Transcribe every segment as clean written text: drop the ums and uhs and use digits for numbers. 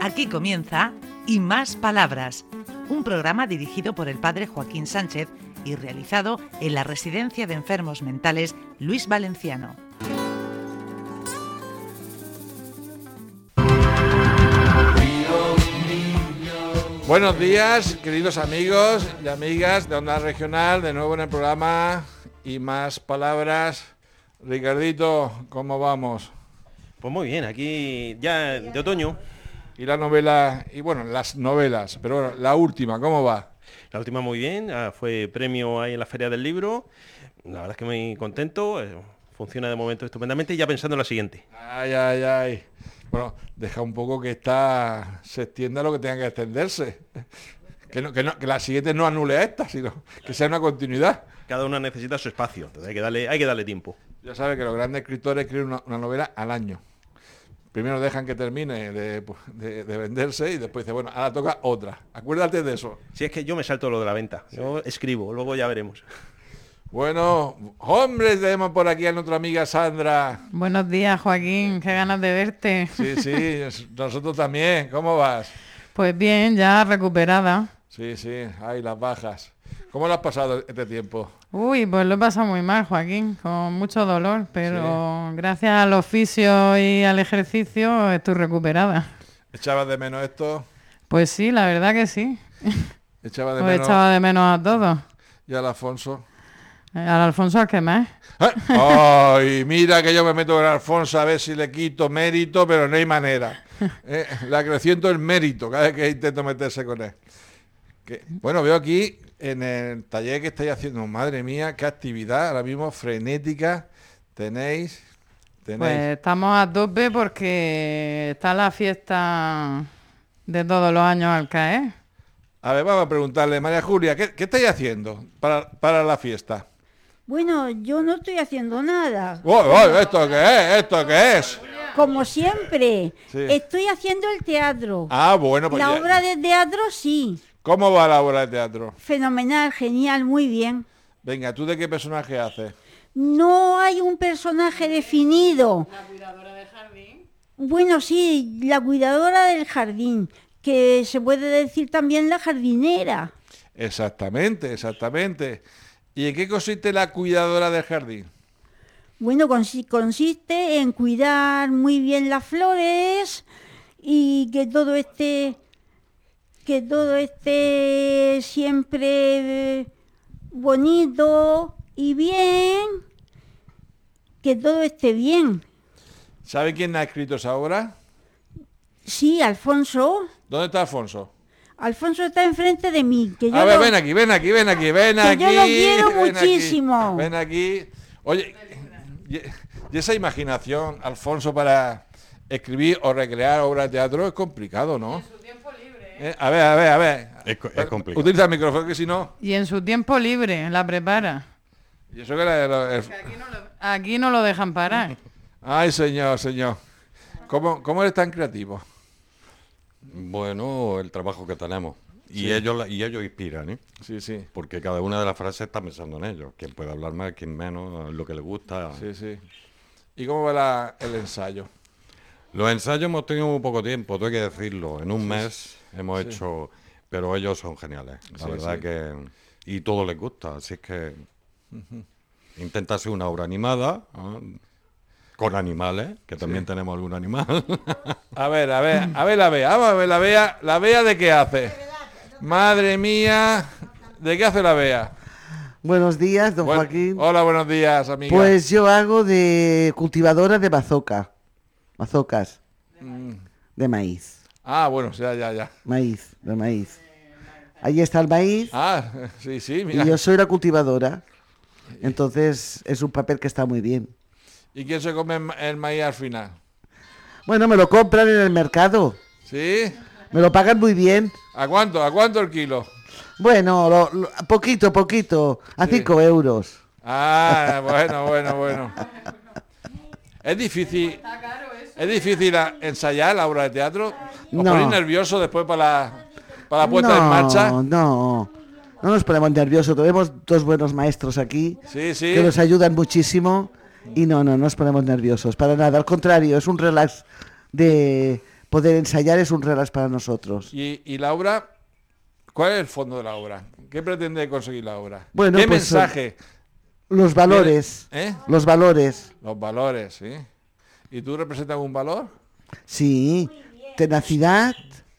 Aquí comienza Y Más Palabras, un programa dirigido por el padre Joaquín Sánchez y realizado en la Residencia de Enfermos Mentales Luis Valenciano. Buenos días, queridos amigos y amigas de Onda Regional, de nuevo en el programa Y Más Palabras. Ricardito, ¿cómo vamos? Pues muy bien, aquí ya de otoño. Y la novela, y bueno, las novelas, pero bueno, la última, ¿cómo va? La última muy bien, fue premio ahí en la Feria del Libro. La verdad es que muy contento, funciona de momento estupendamente y ya pensando en la siguiente. Ay. Bueno, deja un poco que se extienda lo que tenga que extenderse. Que la siguiente no anule a esta, sino que sea una continuidad. Cada una necesita su espacio, entonces hay que darle tiempo. Ya sabes que los grandes escritores escriben una novela al año. Primero dejan que termine de venderse y después dice, bueno, ahora toca otra. Acuérdate de eso. Si es que yo me salto lo de la venta, sí. Yo escribo, luego ya veremos. Bueno, hombres, tenemos por aquí a nuestra amiga Sandra. Buenos días, Joaquín, qué ganas de verte. Sí, nosotros también. ¿Cómo vas? Pues bien, ya recuperada. Sí, hay las bajas. ¿Cómo lo has pasado este tiempo? Uy, pues lo he pasado muy mal, Joaquín, con mucho dolor, pero sí, gracias al oficio y al ejercicio estoy recuperada. ¿Echabas de menos esto? Pues sí, la verdad que sí. Echaba de menos a todos. ¿Y al Alfonso? ¿Al Alfonso al qué más? ¡Ay, mira que yo me meto con Alfonso a ver si le quito mérito, pero no hay manera! Le acreciento el mérito cada vez que intento meterse con él. Bueno, veo aquí en el taller que estáis haciendo, madre mía, qué actividad, ahora mismo frenética tenéis. Pues estamos a tope porque está la fiesta de todos los años al caer. A ver, vamos a preguntarle, María Julia, ¿qué estáis haciendo para la fiesta? Bueno, yo no estoy haciendo nada. ¿Esto qué es? ¿Esto qué es? Como siempre, sí. Estoy haciendo el teatro. Bueno, pues la obra de teatro, sí. ¿Cómo va la obra de teatro? Fenomenal, genial, muy bien. Venga, ¿tú de qué personaje haces? No hay un personaje definido. ¿La cuidadora del jardín? Bueno, sí, la cuidadora del jardín, que se puede decir también la jardinera. Exactamente. ¿Y en qué consiste la cuidadora del jardín? Bueno, consiste en cuidar muy bien las flores y que todo esté siempre bonito y bien, que todo esté bien. ¿Sabe quién ha escrito esa obra? Sí, Alfonso. ¿Dónde está Alfonso? Alfonso está enfrente de mí. Que a ver, ven aquí. Yo lo quiero muchísimo. Ven aquí. Oye, y esa imaginación, Alfonso, para escribir o recrear obras de teatro es complicado, ¿no? En su tiempo libre. A ver. Es complicado. Utiliza el micrófono, que si no... Y en su tiempo libre la prepara. Y eso que aquí no lo dejan parar. Ay, señor. ¿Cómo eres tan creativo? Bueno, el trabajo que tenemos. Y ellos inspiran, ¿eh? Sí. Porque cada una de las frases está pensando en ellos. Quién puede hablar más, quién menos, lo que le gusta. Sí. ¿Y cómo va el ensayo? Los ensayos hemos tenido muy poco tiempo, tengo que decirlo. En un mes hemos hecho... Pero ellos son geniales. La verdad que... Y todo les gusta, así es que... Intenta hacer una obra animada... Con animales, que también tenemos algún animal. A ver la Bea. Vamos a ver la Bea de qué hace. Madre mía, ¿de qué hace la Bea? Buenos días, don Joaquín. Hola, buenos días, amiga. Pues yo hago de cultivadora de mazocas de maíz. Bueno, ya. De maíz. Ahí está el maíz. Sí, mira. Y yo soy la cultivadora. Entonces es un papel que está muy bien. ¿Y quién se come el maíz al final? Bueno, me lo compran en el mercado. ¿Sí? Me lo pagan muy bien. ¿A cuánto el kilo? Bueno, poquito, a 5 euros. Bueno. Es difícil ensayar la obra de teatro. ¿Os ponéis nervioso después para la puesta en marcha? No nos ponemos nerviosos. Tenemos 2 buenos maestros aquí que nos ayudan muchísimo. Y no nos ponemos nerviosos, para nada, al contrario, es un relax poder ensayar es un relax para nosotros. ¿Y la obra? ¿Cuál es el fondo de la obra? ¿Qué pretende conseguir la obra? Bueno, ¿Qué pues, mensaje? Los valores. ¿Eh? Los valores. Los valores, sí. ¿Y tú representas algún valor? Sí. Tenacidad.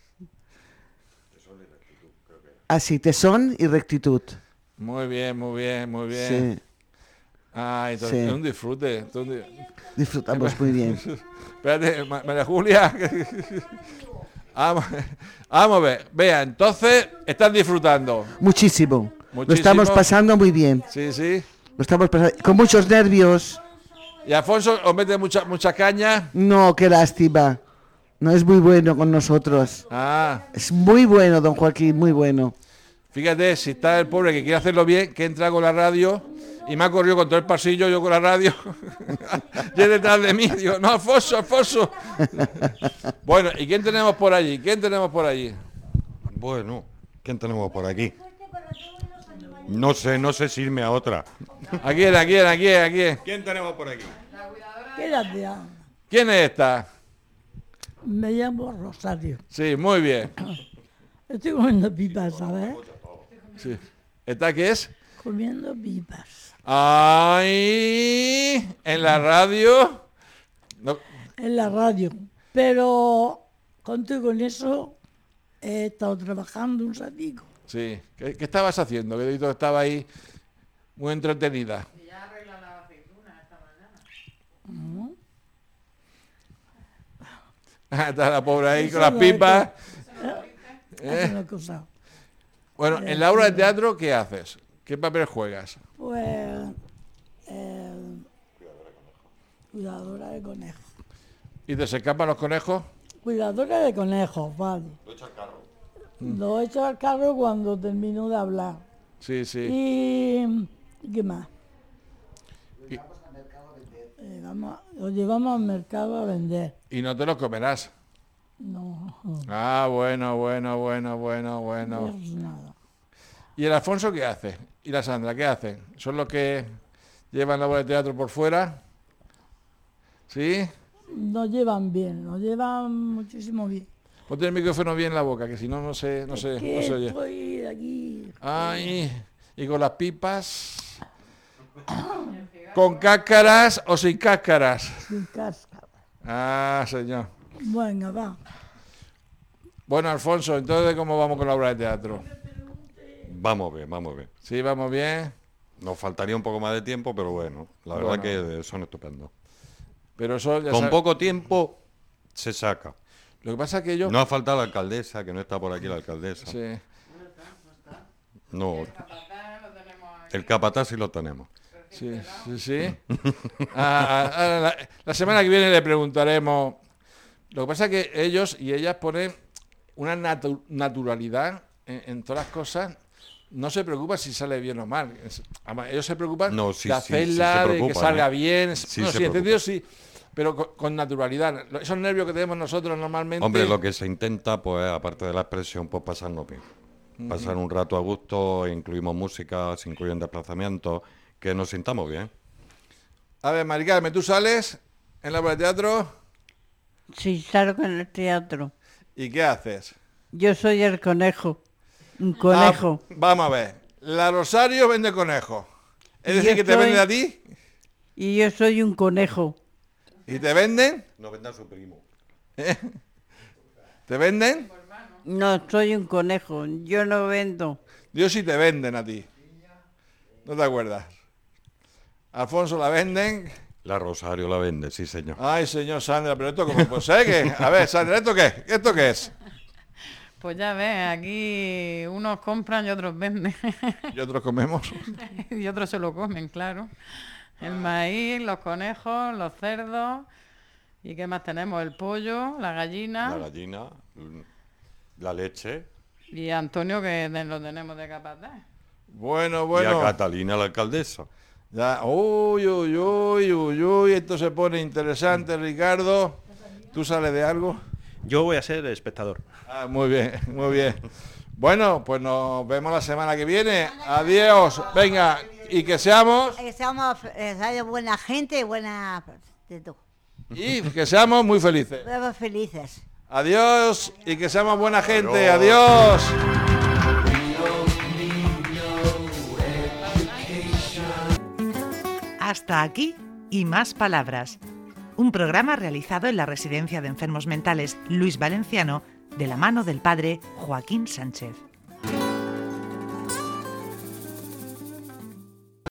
Así, tesón y rectitud. Muy bien, muy bien, muy bien. Sí. Ah, entonces Sí. es un disfrute. Disfrutamos muy bien. Espérate, María Julia. vamos a ver. Vea, entonces están disfrutando. Muchísimo. Lo Muchísimo. estamos pasando muy bien. Sí, sí. Lo estamos pasando con muchos nervios. ¿Y Alfonso os mete mucha caña? No, qué lástima. No es muy bueno con nosotros. Ah, Es muy bueno, don Joaquín, muy bueno. fíjate, si está el pobre que quiere hacerlo bien, que entra con la radio y me ha corrido con todo el pasillo, yo con la radio, y él detrás de mí, digo, no, Alfonso. Bueno, ¿y quién tenemos por allí? Bueno, ¿quién tenemos por aquí? No sé si irme a otra. ¿A quién? ¿Quién tenemos por aquí? Quédate, ¿Quién es esta? me llamo Rosario. Sí, muy bien. Estoy comiendo pipas, ¿sabes? Sí. ¿Esta qué es? Comiendo pipas. ¡Ay! ¿En la radio? No. En la radio. Pero contigo con eso he estado trabajando un ratico. Sí. ¿Qué estabas haciendo? Que estaba ahí muy entretenida. Está la pobre ahí con las pipas. Hace una cosa. Bueno, en la obra de teatro, ¿qué haces? ¿Qué papel juegas? Pues... cuidadora de conejos. ¿Y te se escapan los conejos? Cuidadora de conejos, vale. Lo echo al carro cuando termino de hablar. Sí, sí. ¿Y qué más? Y- Lo llevamos al mercado a vender. Y no te los comerás. No, Ah, bueno. no es nada. ¿Y el Alfonso qué hace? ¿Y la Sandra qué hacen? ¿Son los que llevan la obra de teatro por fuera? ¿Sí? Nos llevan bien, nos llevan muchísimo bien. Ponte el micrófono bien en la boca, que si no, no se oye. Estoy aquí. Ay, y con las pipas. ¿Con cáscaras o sin cáscaras? Sin cáscara. Ah, señor. Venga, va. Bueno, Alfonso, entonces, ¿cómo vamos con la obra de teatro? Vamos bien. Sí, vamos bien. Nos faltaría un poco más de tiempo, pero bueno, la verdad que son estupendos. Pero eso ya Con sabe- poco tiempo se saca. Lo que pasa es que yo... No ha faltado la alcaldesa, que no está por aquí la alcaldesa. Sí. No. El capataz sí lo tenemos. Sí. La semana que viene le preguntaremos. Lo que pasa es que ellos y ellas ponen una naturalidad en todas las cosas. No se preocupan si sale bien o mal. Además, ellos se preocupan No, sí, de sí, hacerla, sí se de que preocupan, salga ¿eh? bien. Sí No, se sí, entendido, preocupan. sí. Pero con naturalidad. Esos nervios que tenemos nosotros normalmente... Hombre, lo que se intenta, pues, aparte de la expresión, pues pasarnos bien. Pasar un rato a gusto, incluimos música, se incluyen desplazamientos, que nos sintamos bien. A ver, Mari Carmen, ¿tú sales en la obra de teatro? Sí, salgo en el teatro. ¿Y qué haces? Yo soy el conejo. Un conejo. Ah, vamos a ver. La Rosario vende conejos. Es Y decir, yo que te soy- venden a ti Y yo soy un conejo. y te venden. Nos venda su primo. ¿Te venden? No, soy un conejo. Yo no vendo. Dios sí te venden a ti. ¿No te acuerdas? Alfonso la venden. La Rosario la vende, sí, señor. Ay, señor Sandra, pero esto cómo puede ser que... A ver, Sandra, ¿esto qué? ¿Esto qué es? Pues ya ves, aquí unos compran y otros venden. Y otros comemos. Y otros se lo comen, claro. El maíz, los conejos, los cerdos. ¿Y qué más tenemos? El pollo, la gallina. La gallina, la leche Y Antonio, que lo tenemos de capataz. Bueno, y a bueno. Catalina, la alcaldesa. Ya. Uy, esto se pone interesante, Ricardo. ¿Tú sales de algo? Yo voy a ser espectador. Ah, muy bien, muy bien. Bueno, pues nos vemos la semana que viene. Adiós. Venga, y que seamos Buena gente, buena de todo. muy felices. Felices. Adiós y que seamos buena gente. Adiós. Hasta aquí y más palabras. Un programa realizado en la Residencia de Enfermos Mentales Luis Valenciano de la mano del padre Joaquín Sánchez.